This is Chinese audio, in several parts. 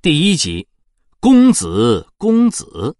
第1集，公子公子。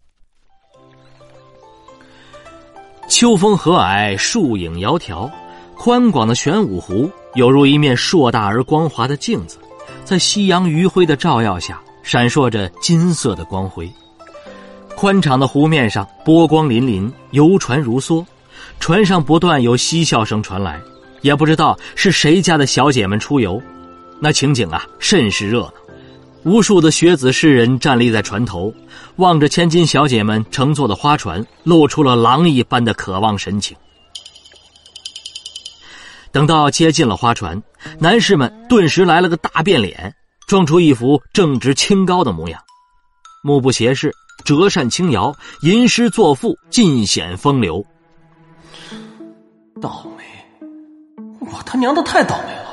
秋风和蔼，树影窈窕，宽广的玄武湖犹如一面硕大而光滑的镜子，在夕阳余晖的照耀下闪烁着金色的光辉。宽敞的湖面上波光粼粼，游船如梭，船上不断有嬉笑声传来，也不知道是谁家的小姐们出游，那情景啊甚是热闹。无数的学子士人站立在船头，望着千金小姐们乘坐的花船，露出了狼一般的渴望神情。等到接近了花船，男士们顿时来了个大变脸，装出一副正直清高的模样，目不斜视，折扇轻摇，吟诗作赋，尽显风流。 倒霉，我他娘的太倒霉了。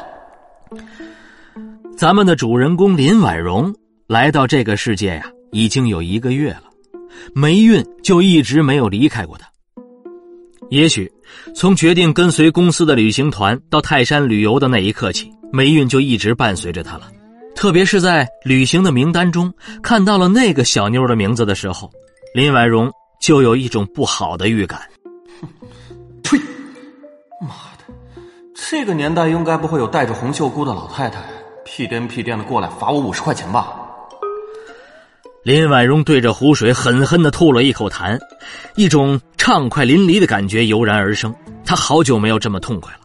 咱们的主人公林婉容来到这个世界呀，已经有1个月了，霉运就一直没有离开过他。也许从决定跟随公司的旅行团到泰山旅游的那一刻起，霉运就一直伴随着他了。特别是在旅行的名单中看到了那个小妞的名字的时候，林婉容就有一种不好的预感。 呸！妈的，这个年代应该不会有带着红袖箍的老太太屁颠屁颠的过来罚我50块钱吧。 林婉容对着湖水狠狠地吐了一口痰，一种畅快淋漓的感觉油然而生，她好久没有这么痛快了。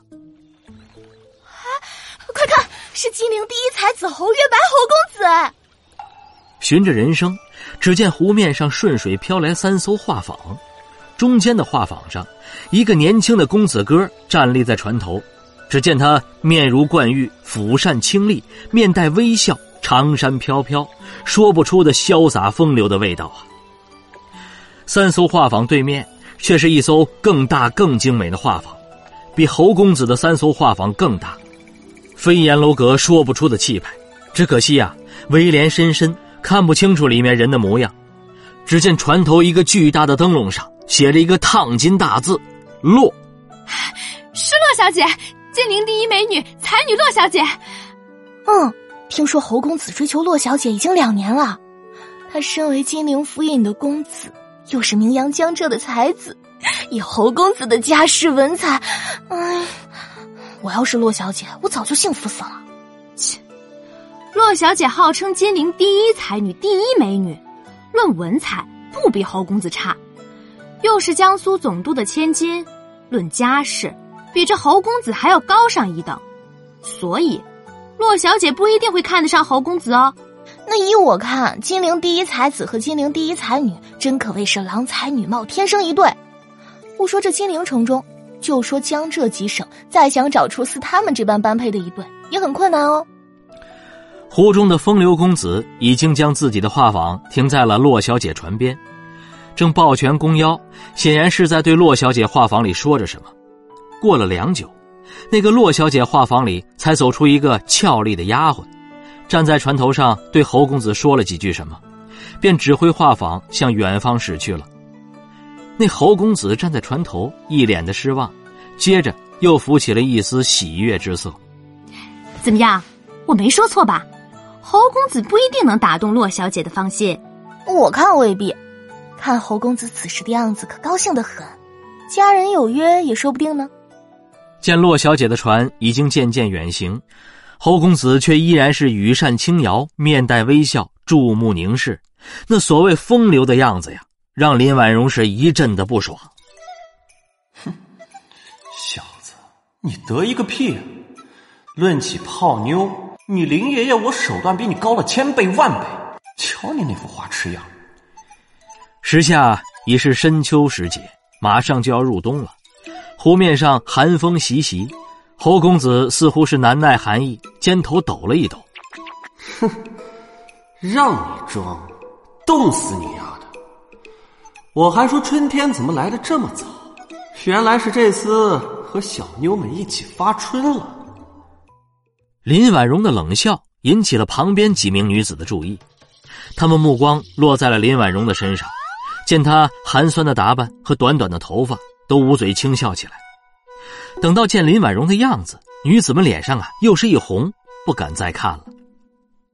快看，是金陵第一才子侯月白侯公子。 循着人声，只见湖面上顺水飘来3艘画舫，中间的画舫上，一个年轻的公子哥站立在船头，只见他面如冠玉，俯扇清丽，面带微笑，长衫飘飘，说不出的潇洒风流的味道啊。3艘画舫对面却是一艘更大更精美的画舫，比侯公子的3艘画舫更大，飞檐楼阁，说不出的气派。只可惜啊，围帘深深，看不清楚里面人的模样。只见船头一个巨大的灯笼上写着一个烫金大字洛。 是洛小姐，金陵第一美女才女洛小姐。听说侯公子追求洛小姐已经2年了。他身为金陵府尹的公子，又是名扬江浙的才子，以侯公子的家世文采，我要是洛小姐，我早就幸福死了。 切，洛小姐号称金陵第一才女、第一美女，论文采不比侯公子差，又是江苏总督的千金，论家世比这侯公子还要高上1等，所以洛小姐不一定会看得上侯公子哦。 那依我看，金陵第一才子和金陵第一才女真可谓是郎才女貌，天生一对。不说这金陵城中，就说江浙几省，再想找出似他们这般般配的一对也很困难哦。 湖中的风流公子已经将自己的画舫停在了洛小姐船边，正抱拳弓腰，显然是在对洛小姐画舫里说着什么。过了良久，那个洛小姐画舫里才走出一个俏丽的丫鬟，站在船头上对侯公子说了几句什么，便指挥画舫向远方驶去了。那侯公子站在船头，一脸的失望，接着又浮起了一丝喜悦之色。 怎么样，我没说错吧？侯公子不一定能打动洛小姐的芳心。 我看未必，看侯公子此时的样子可高兴得很，家人有约也说不定呢。 见洛小姐的船已经渐渐远行，侯公子却依然是羽扇轻摇，面带微笑，注目凝视，那所谓风流的样子呀，让林婉容是一阵的不爽。 哼，小子，你得意个屁啊！论起泡妞，你林爷爷我手段比你高了1000倍万倍，瞧你那副花痴样。 时下已是深秋时节，马上就要入冬了，湖面上寒风习习，侯公子似乎是难耐寒意，肩头抖了一抖。 哼，让你装，冻死你丫的！我还说春天怎么来得这么早，原来是这次和小妞们一起发春了。 林婉容的冷笑引起了旁边几名女子的注意，她们目光落在了林婉容的身上，见她寒酸的打扮和短短的头发，都捂嘴轻笑起来。等到见林婉容的样子，女子们脸上又是一红，不敢再看了。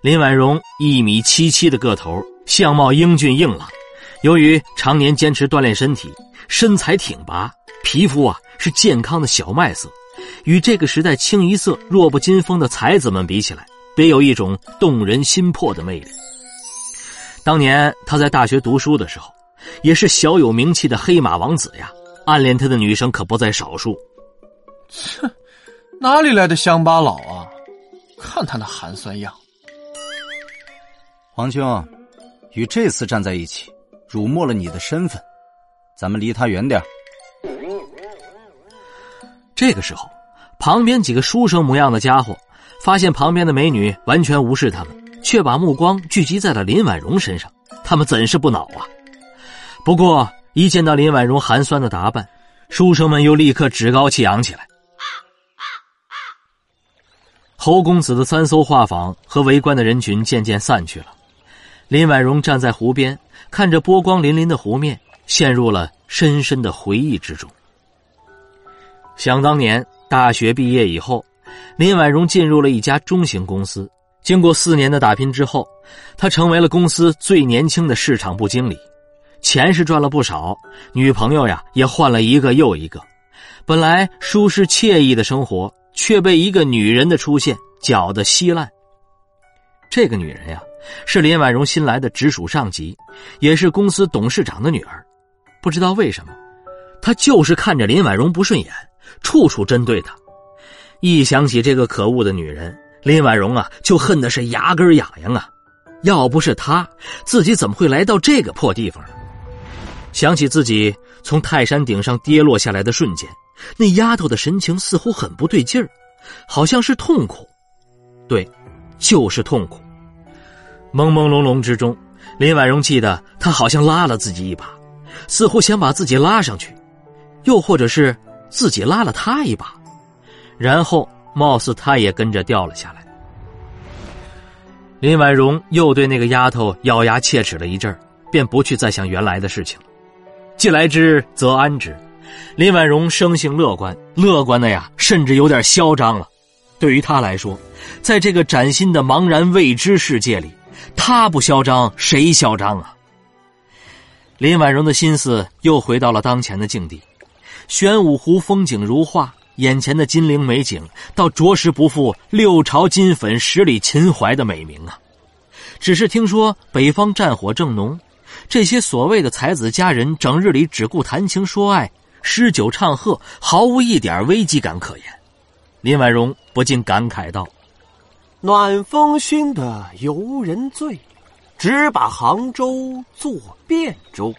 林婉容1.77米的个头，相貌英俊硬朗，由于常年坚持锻炼身体，身材挺拔，皮肤是健康的小麦色，与这个时代清一色弱不禁风的才子们比起来，别有一种动人心魄的魅力。当年他在大学读书的时候，也是小有名气的黑马王子呀，暗恋他的女生可不在少数。 切，哪里来的乡巴佬啊，看他那寒酸样。 皇兄，与这厮站在一起，辱没了你的身份，咱们离他远点。 这个时候，旁边几个书生模样的家伙发现旁边的美女完全无视他们，却把目光聚集在了林婉容身上，他们怎是不恼啊？不过一见到林婉容寒酸的打扮，书生们又立刻趾高气扬起来。侯公子的3艘画舫和围观的人群渐渐散去了，林婉容站在湖边，看着波光粼粼的湖面，陷入了深深的回忆之中。想当年大学毕业以后，林婉容进入了一家中型公司，经过4年的打拼之后，她成为了公司最年轻的市场部经理，钱是赚了不少，女朋友也换了一个又一个，本来舒适惬意的生活却被一个女人的出现搅得稀烂。这个女人是林婉容新来的直属上级，也是公司董事长的女儿。不知道为什么，她就是看着林婉容不顺眼，处处针对她。一想起这个可恶的女人，林婉容就恨得是牙根痒痒啊！要不是她，自己怎么会来到这个破地方呢？想起自己从泰山顶上跌落下来的瞬间，那丫头的神情似乎很不对劲儿，好像是痛苦。对，就是痛苦。朦朦胧胧之中，林婉容记得她好像拉了自己一把，似乎想把自己拉上去，又或者是自己拉了她一把，然后貌似她也跟着掉了下来。林婉容又对那个丫头咬牙切齿了一阵，便不去再想原来的事情了。既来之则安之，林婉容生性乐观，乐观的甚至有点嚣张了。对于她来说，在这个崭新的茫然未知世界里，她不嚣张谁嚣张啊？林婉容的心思又回到了当前的境地，玄武湖风景如画，眼前的金陵美景倒着实不负6朝金粉10里秦淮的美名啊。只是听说北方战火正浓，这些所谓的才子佳人整日里只顾谈情说爱，诗酒唱和，毫无一点危机感可言。林婉容不禁感慨道： 暖风熏得游人醉，只把杭州作汴州。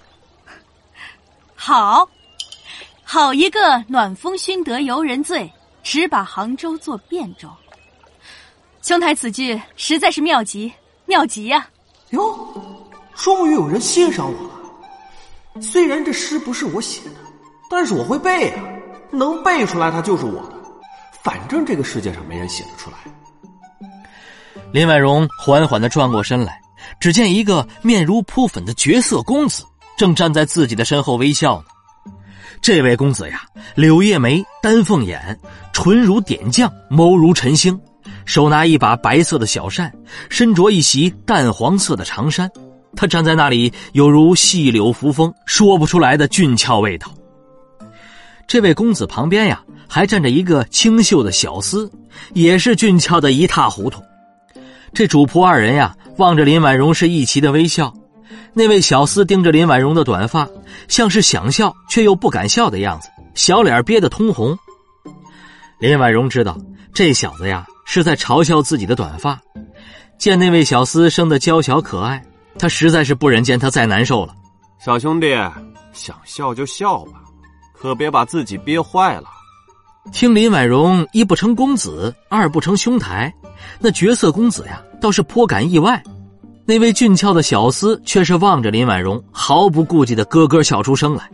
好一个暖风熏得游人醉，只把杭州作汴州。兄台此句实在是妙极呀！ 哟，终于有人欣赏我了。虽然这诗不是我写的，但是我会背啊，能背出来它就是我的。反正这个世界上没人写得出来。 林婉容缓缓地转过身来，只见一个面如扑粉的绝色公子正站在自己的身后微笑呢。这位公子柳叶眉，丹凤眼，唇如点将，眸如晨星，手拿一把白色的小扇，身着一袭淡黄色的长衫。他站在那里，有如细柳扶风，说不出来的俊俏味道。这位公子旁边还站着一个清秀的小厮，也是俊俏的一塌糊涂。这主仆二人望着林婉容是一齐的微笑。那位小厮盯着林婉容的短发，像是想笑却又不敢笑的样子，小脸憋得通红。林婉容知道这小子是在嘲笑自己的短发。见那位小厮生得娇小可爱，他实在是不忍见他再难受了。 小兄弟，想笑就笑吧，可别把自己憋坏了。 听林婉容一不成公子，二不成兄台，那绝色公子倒是颇感意外。那位俊俏的小厮却是望着林婉容，毫不顾忌的咯咯笑出声来。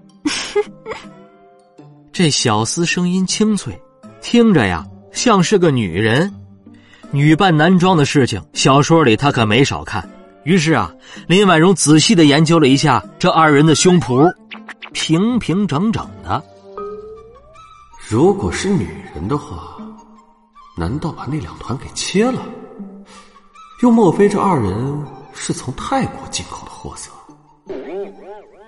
这小厮声音清脆，听着像是个女人。女扮男装的事情，小说里他可没少看。于是林婉容仔细地研究了一下这二人的胸脯，平平整整的。 如果是女人的话，难道把那2团给切了？ 又莫非这二人是从泰国进口的货色？